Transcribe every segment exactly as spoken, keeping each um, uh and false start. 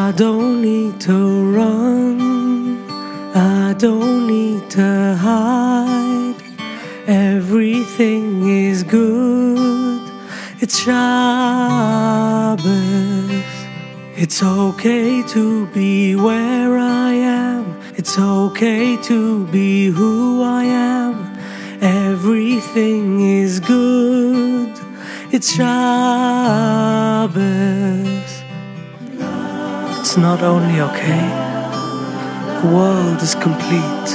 I don't need to run, I don't need to hide. Everything is good, it's Shabbos. It's okay to be where I am, it's okay to be who I am. Everything is good, it's Shabbos. It's not only okay, the world is complete.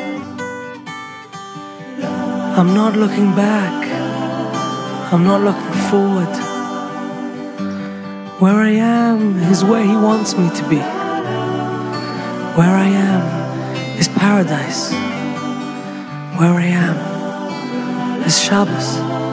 I'm not looking back, I'm not looking forward. Where I am is where He wants me to be. Where I am is paradise. Where I am is Shabbos.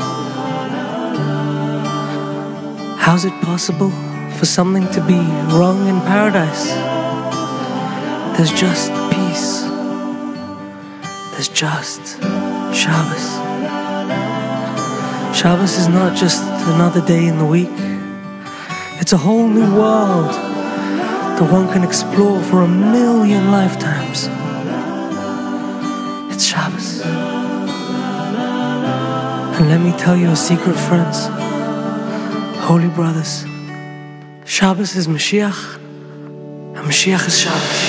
How's it possible for something to be wrong in paradise? There's just peace. There's just Shabbos. Shabbos is not just another day in the week. It's a whole new world that one can explore for a million lifetimes. It's Shabbos. And let me tell you a secret, friends, holy brothers, Shabbos is Mashiach, and Mashiach is Shabbos.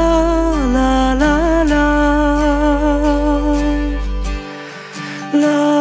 Love.